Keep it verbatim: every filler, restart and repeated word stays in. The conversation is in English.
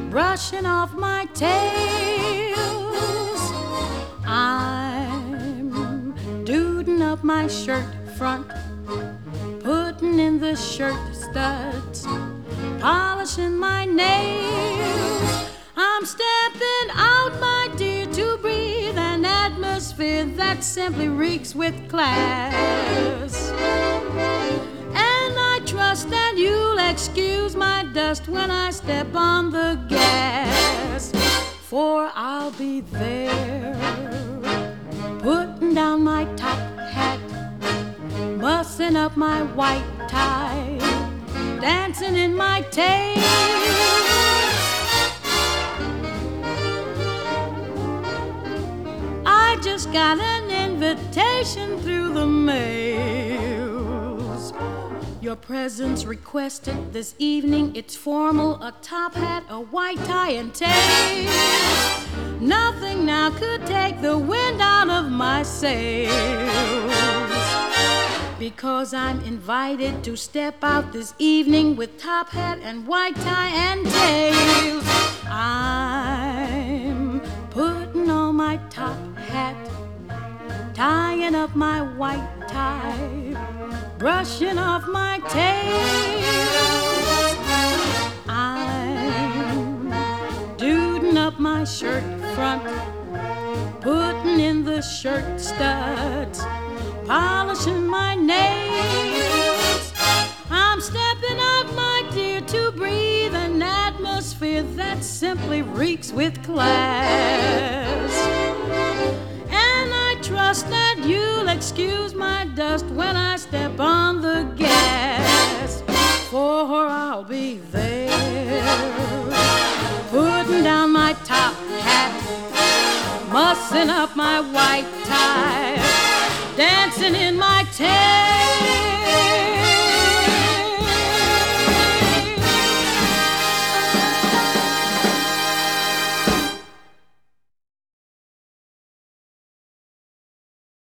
brushing off my tails. I'm duding up my shirt front, putting in the shirt studs, polishing my nails. I'm stepping out, my dear, to breathe an atmosphere that simply reeks with class. And I trust that you'll excuse my dust when I step on the gas, for I'll be there, putting down my top hat, mussing up my white tie, dancing in my tail. I just got an invitation through the mails. Your presence requested this evening. It's formal, a top hat, a white tie, and tails. Nothing now could take the wind out of my sails, because I'm invited to step out this evening with top hat and white tie and tails. I'm putting on my top hat, tying up my white tie, brushing off my tails. I'm duding up my shirt front, putting in the shirt studs, polishing my nails. I'm stepping out, my dear, to breathe an atmosphere that simply reeks with class. And I trust that you'll excuse my dust when I step on the gas, for I'll be there, putting down my top hat, mussing up my white tie, dancing in my tail.